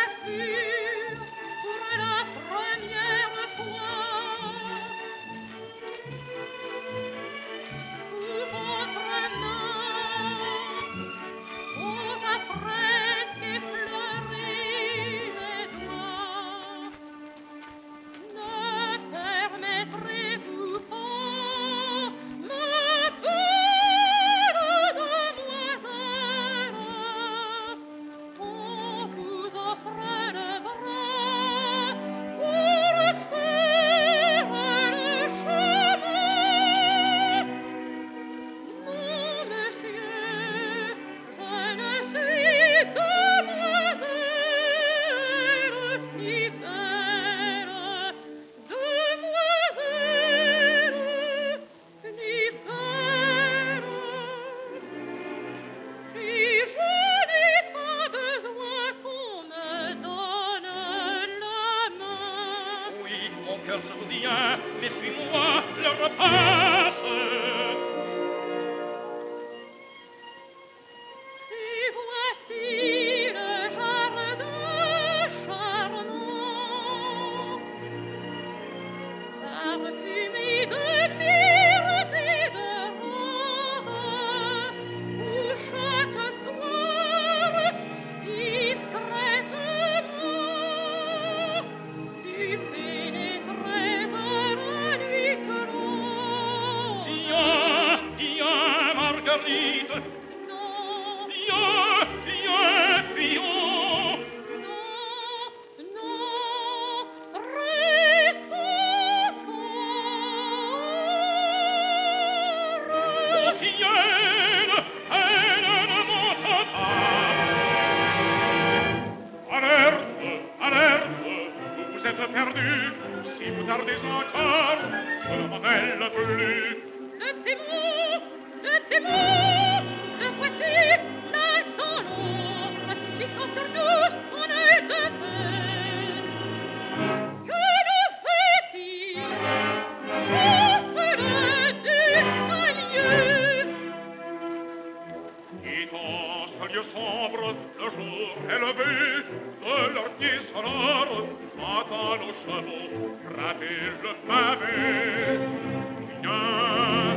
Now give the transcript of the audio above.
voiture pour la première fois. Sous votre main, on va presque effleurer mes doigts. Ne permettrez-vous pas, ma belle demoiselle, qu'on vous offre le bras pour faire le chemin? Non, monsieur, je ne suis demoiselle ni belle, demoiselle ni belle. Et je n'ai pas besoin qu'on me donne la main. Oui, mon cœur souvient, mais suis-moi, le repasse. Et voici le jardin charmant, parfumé de myrrhes et de roses, où chaque soir, discrètement, tu pénétrais à la nuit close. Viens, Marguerite. Non, Viens. non, non, reste encore. Tienne, elle ne monte pas. Alerte, vous êtes perdu. Si vous tardez encore, je ne m'en mêle plus. Le démon, le voici, l'un dans l'autre, ils sont sur tous en aile de feu. Que le fait-il? Chasse-le du lieu. Et dans ce lieu sombre, le jour est levé, de leurs pieds sonores, j'entends nos chevaux gratter le pavé. Viens,